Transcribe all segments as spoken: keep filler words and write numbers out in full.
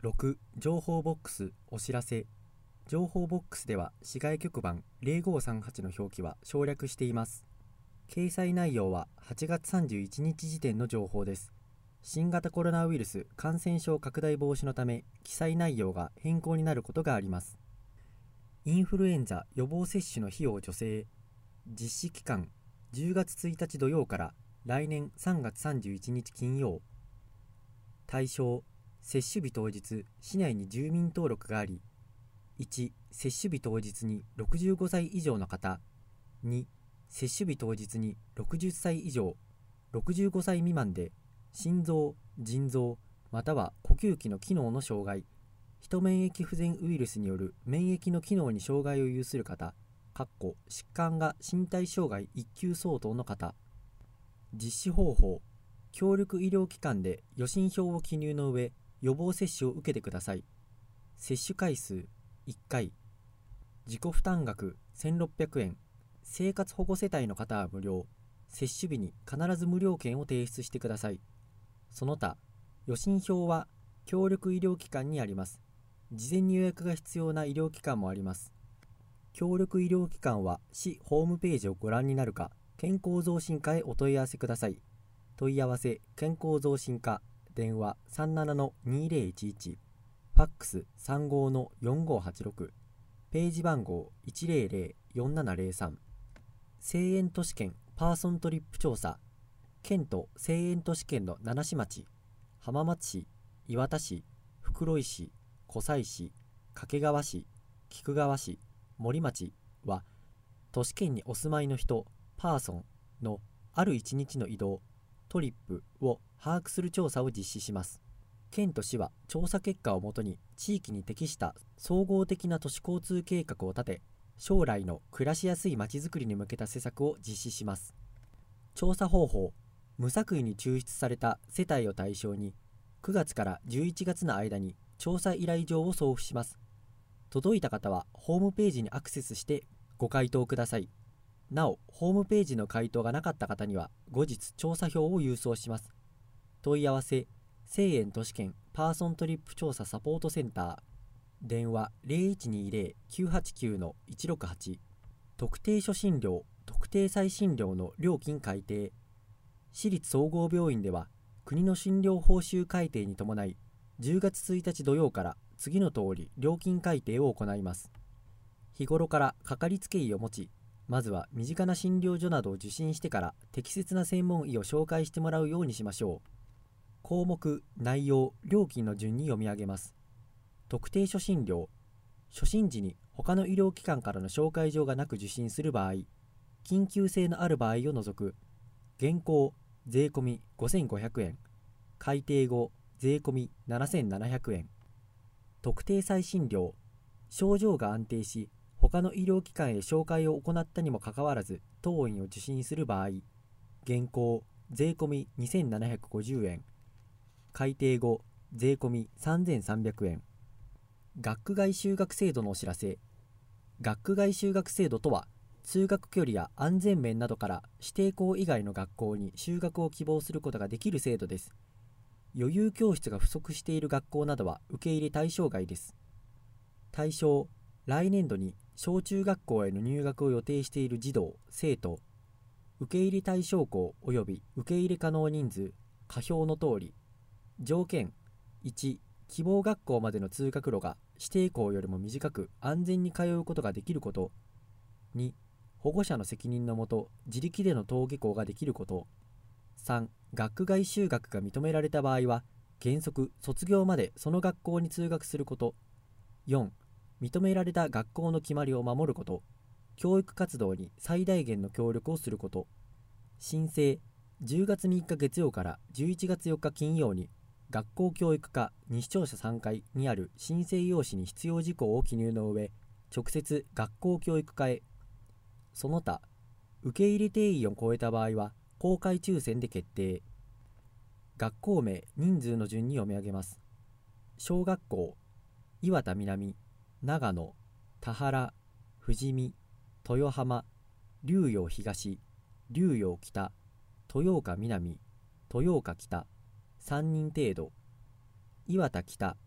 ろく. 情報ボックスお知らせ。情報ボックスでは市外局番ゼロごさんはちの表記は省略しています。掲載内容ははちがつさんじゅういちにち時点の情報です。新型コロナウイルス感染症拡大防止のため記載内容が変更になることがあります。インフルエンザ予防接種の費用助成。実施期間じゅうがつついたち土曜から来年さんがつさんじゅういちにち金曜。対象接種日当日市内に住民登録があり、いち. 接種日当日にろくじゅうごさい以上の方。に. 接種日当日にろくじゅっさい以上ろくじゅうごさい未満で心臓、腎臓または呼吸器の機能の障害、ヒ免疫不全ウイルスによる免疫の機能に障害を有する方疾患が身体障害いっ級相当の方。実施方法協力医療機関で予診票を記入の上予防接種を受けてください。接種回数いっかい。自己負担額せんろっぴゃくえん。生活保護世帯の方は無料。接種日に必ず無料券を提出してください。その他予診票は協力医療機関にあります。事前に予約が必要な医療機関もあります。協力医療機関は市ホームページをご覧になるか健康増進課へお問い合わせください。問い合わせ健康増進課電話 さんななのにぜろいちいち、ファックス さんごのよんごはちろく、ページ番号 いちぜろぜろよんななぜろさん。西遠都市圏パーソントリップ調査。県と西遠都市圏の七市町、浜松市、磐田市、袋井市、湖西市、掛川市、菊川市、森町は都市圏にお住まいの人パーソンのあるいちにちの移動トリップを把握する調査を実施します。県と市は調査結果をもとに地域に適した総合的な都市交通計画を立て、将来の暮らしやすいまちづくりに向けた施策を実施します。調査方法無作為に抽出された世帯を対象にくがつからじゅういちがつの間に調査依頼状を送付します。届いた方はホームページにアクセスしてご回答ください。なお、ホームページの回答がなかった方には後日調査票を郵送します。問い合わせ西遠都市圏パーソントリップ調査サポートセンター電話 ゼロいちにゼロ きゅうはちきゅうのいちろくはち。特定初診料特定再診料の料金改定。市立総合病院では国の診療報酬改定に伴いじゅうがつついたち土曜から次の通り料金改定を行います。日頃からかかりつけ医を持ち、まずは身近な診療所などを受診してから適切な専門医を紹介してもらうようにしましょう。項目、内容、料金の順に読み上げます。特定初診料。初診時に他の医療機関からの紹介状がなく受診する場合、緊急性のある場合を除く。現行税込みごせんごひゃくえん、改定後税込みななせんななひゃくえん。特定再診料。症状が安定し他の医療機関へ紹介を行ったにもかかわらず当院を受診する場合、現行税込みにせんななひゃくごじゅうえん、改定後税込みさんぜんさんびゃくえん。学区外就学制度のお知らせ。学区外就学制度とは、通学距離や安全面などから指定校以外の学校に就学を希望することができる制度です。余裕教室が不足している学校などは受け入れ対象外です。対象、来年度に小中学校への入学を予定している児童・生徒。受け入れ対象校及び受け入れ可能人数、下表の通り。条件、いち、希望学校までの通学路が指定校よりも短く安全に通うことができること。に、保護者の責任のもと自力での登下校ができること。さん、学区外就学が認められた場合は原則卒業までその学校に通学すること。よん、認められた学校の決まりを守ること。教育活動に最大限の協力をすること。申請、じゅうがつみっか月曜からじゅういちがつよっか金曜に学校教育課西庁舎さんがいにある申請用紙に必要事項を記入の上、直接学校教育課へ。その他、受け入れ定員を超えた場合は公開抽選で決定。学校名、人数の順に読み上げます。小学校、磐田南、長野、田原、富士見、豊浜、龍陽東、龍陽北、豊岡南、豊岡北、さんにん程度。磐田北、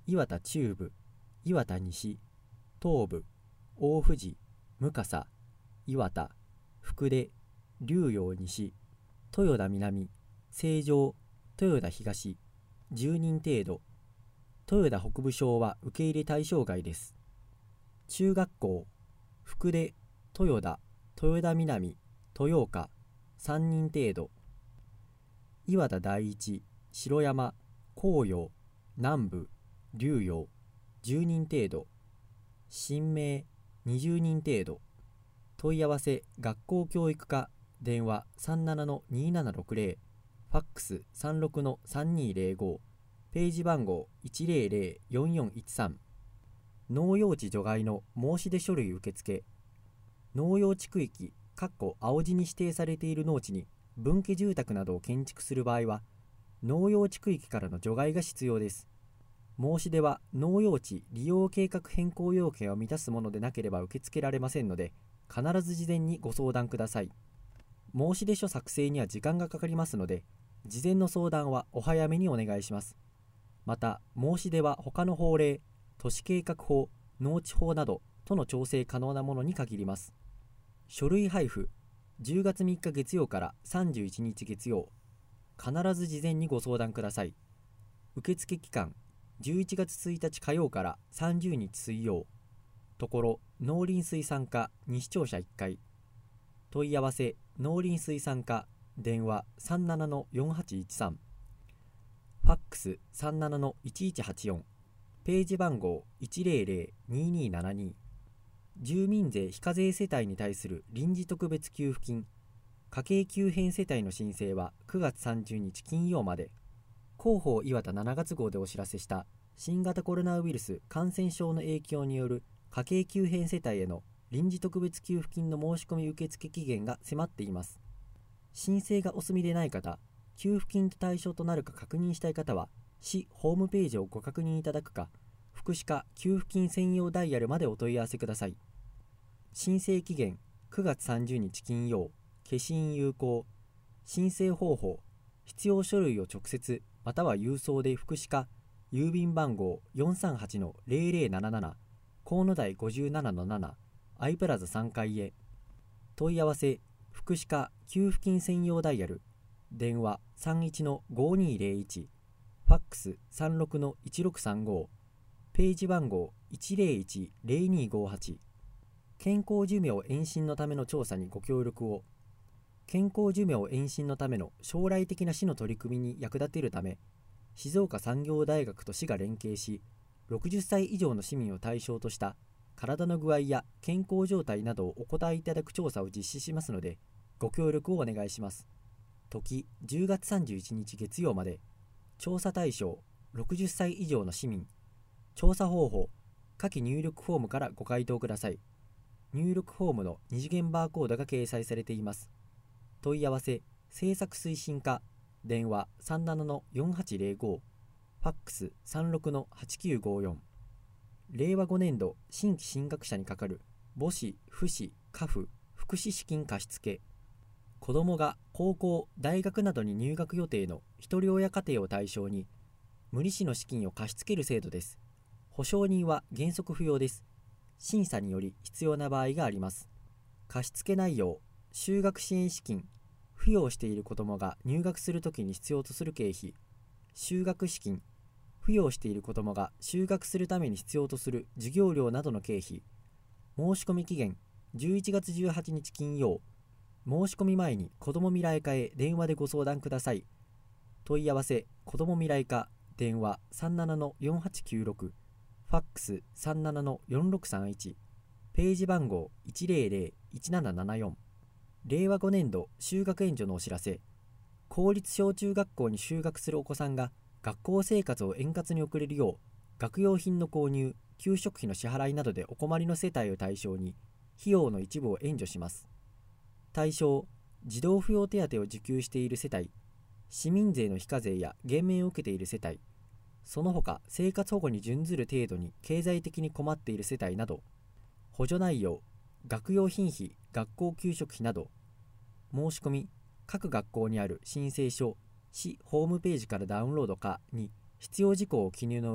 岩田中部、岩田西、東部、大藤、向笠、岩田、福出、龍陽西、豊田南、成城、豊田東、じゅうにん程度。豊田北部小は受け入れ対象外です。中学校、福出、豊田、豊田南、豊岡、さんにん程度。岩田第一、城山、紅葉、南部、龍陽、じゅうにん程度。新明、にじゅうにん程度。問い合わせ学校教育課、電話 さんななのにななろくぜろ、ファックス さんろくのさんにぜろご、ページ番号 いちぜろぜろよんよんいちさん。農用地除外の申し出書類受付。農用地区域青字に指定されている農地に分家住宅などを建築する場合は、農用地区域からの除外が必要です。申し出は農用地利用計画変更要件を満たすものでなければ受け付けられませんので、必ず事前にご相談ください。申し出書作成には時間がかかりますので、事前の相談はお早めにお願いします。また、申し出は他の法令、都市計画法、農地法などとの調整可能なものに限ります。書類配布、じゅうがつみっか月曜からさんじゅういちにち月曜。必ず事前にご相談ください。受付期間、じゅういちがつついたち火曜からさんじゅうにち水曜。ところ農林水産課西庁舎いっかい。問い合わせ農林水産課、電話 さんななのよんはちいちさん、ファックス さんななのいちいちはちよん、ページ番号 いちぜろぜろににななに。住民税非課税世帯に対する臨時特別給付金、家計急変世帯の申請はくがつさんじゅうにち金曜まで。広報岩田しちがつ号でお知らせした新型コロナウイルス感染症の影響による家計急変世帯への臨時特別給付金の申し込み受付期限が迫っています。申請がお済みでない方、給付金と対象となるか確認したい方は、市ホームページをご確認いただくか、福祉課給付金専用ダイヤルまでお問い合わせください。申請期限くがつさんじゅうにち金曜、消印有効。申請方法、必要書類を直接または郵送で福祉課郵便番号 よんさんはちのぜろぜろななな、河野台 ごじゅうななのなな、アイプラザさんかいへ。問い合わせ福祉課給付金専用ダイヤル、電話 さんいちのごにぜろいち、ファックス さんろくのいちろくさんご、ページ番号 いちぜろいちぜろにごはち。健康寿命延伸のための調査にご協力を。健康寿命延伸のための将来的な市の取り組みに役立てるため、静岡産業大学と市が連携し、ろくじゅっさい以上の市民を対象とした体の具合や健康状態などをお答えいただく調査を実施しますので、ご協力をお願いします。時じゅうがつさんじゅういちにち月曜まで。調査対象ろくじゅっさい以上の市民。調査方法、下記入力フォームからご回答ください。入力フォームの二次元バーコードが掲載されています。問い合わせ政策推進課、電話 さんななのよんはちぜろご、ファックス さんろくのはちきゅうごよん。令和ごねん度新規進学者にかかる母子・父子・家父福祉資金貸付。子どもが高校・大学などに入学予定の一人親家庭を対象に無利子の資金を貸し付ける制度です。保証人は原則不要です。審査により必要な場合があります。貸付内容、就学支援資金、扶養している子どもが入学するときに必要とする経費、就学資金、扶養している子どもが就学するために必要とする授業料などの経費。申し込み期限じゅういちがつじゅうはちにち金曜。申し込み前に子ども未来課へ電話でご相談ください。問い合わせ子ども未来課、電話 さんななのよんはちきゅうろく、ファックス さんななのよんろくさんいち、ページ番号 いちぜろぜろいちななななよん。令和ごねん度就学援助のお知らせ。公立小中学校に就学するお子さんが学校生活を円滑に送れるよう、学用品の購入、給食費の支払いなどでお困りの世帯を対象に費用の一部を援助します。対象、児童扶養手当を受給している世帯、市民税の非課税や減免を受けている世帯、その他生活保護に準ずる程度に経済的に困っている世帯など。補助内容、学用品費、学校給食費など。申し込み、各学校にある申請書、市ホームページからダウンロードかに必要事項を記入の上、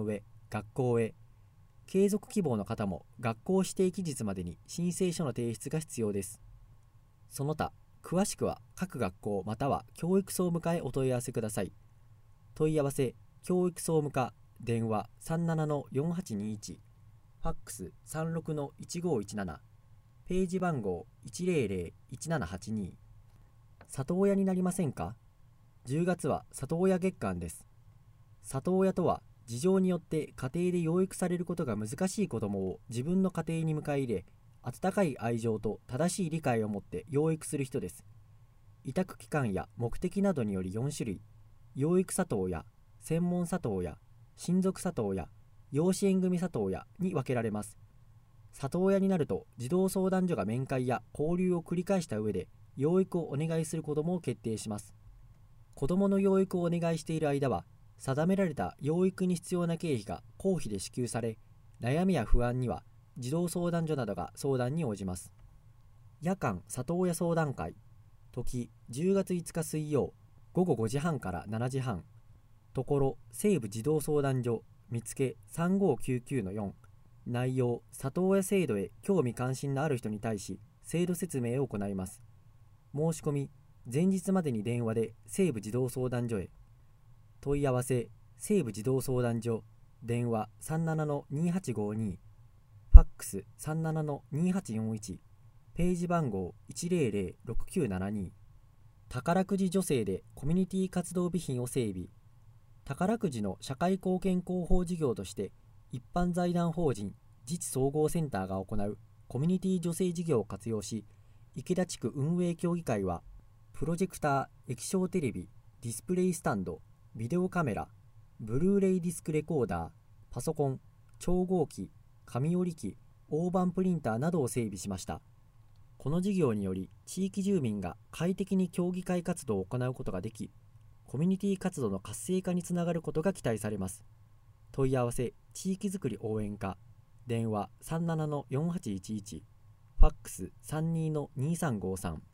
学校へ。継続希望の方も学校指定期日までに申請書の提出が必要です。その他、詳しくは各学校または教育総務課へお問い合わせください。問い合わせ、教育総務課、電話 さんななのよんはちにいち、ファックス さんろくのいちごいちなな、ページ番号 いちぜろぜろいちななはちに。里親になりませんか？じゅうがつは里親月間です。里親とは、事情によって家庭で養育されることが難しい子どもを自分の家庭に迎え入れ、温かい愛情と正しい理解を持って養育する人です。委託期間や目的などによりよんしゅるい、養育里親、専門里親、親族里親、養子縁組里親に分けられます。里親になると、児童相談所が面会や交流を繰り返した上で養育をお願いする子どもを決定します。子どもの養育をお願いしている間は、定められた養育に必要な経費が公費で支給され、悩みや不安には児童相談所などが相談に応じます。夜間里親相談会、時じゅうがついつか水曜、ごごごじはんからしちじはん、ところ西部児童相談所、見つけ さんごきゅうきゅうのよん、内容、里親制度へ興味関心のある人に対し制度説明を行います。申し込み、前日までに電話で西部児童相談所へ。問い合わせ、西部児童相談所、電話 さんななのにはちごに、ファックス さんななのにはちよんいち、ページ番号 いちぜろぜろろくきゅうななに。宝くじ助成でコミュニティ活動備品を整備。宝くじの社会貢献広報事業として一般財団法人自治総合センターが行うコミュニティ助成事業を活用し、池田地区運営協議会はプロジェクター、液晶テレビ、ディスプレイスタンド、ビデオカメラ、ブルーレイディスクレコーダー、パソコン、超合機、紙織機、大判プリンターなどを整備しました。この事業により、地域住民が快適に協議会活動を行うことができ、コミュニティ活動の活性化につながることが期待されます。問い合わせ、地域づくり応援課、電話 さんななのよんはちいちいち、ファックス さんにのにさんごさん。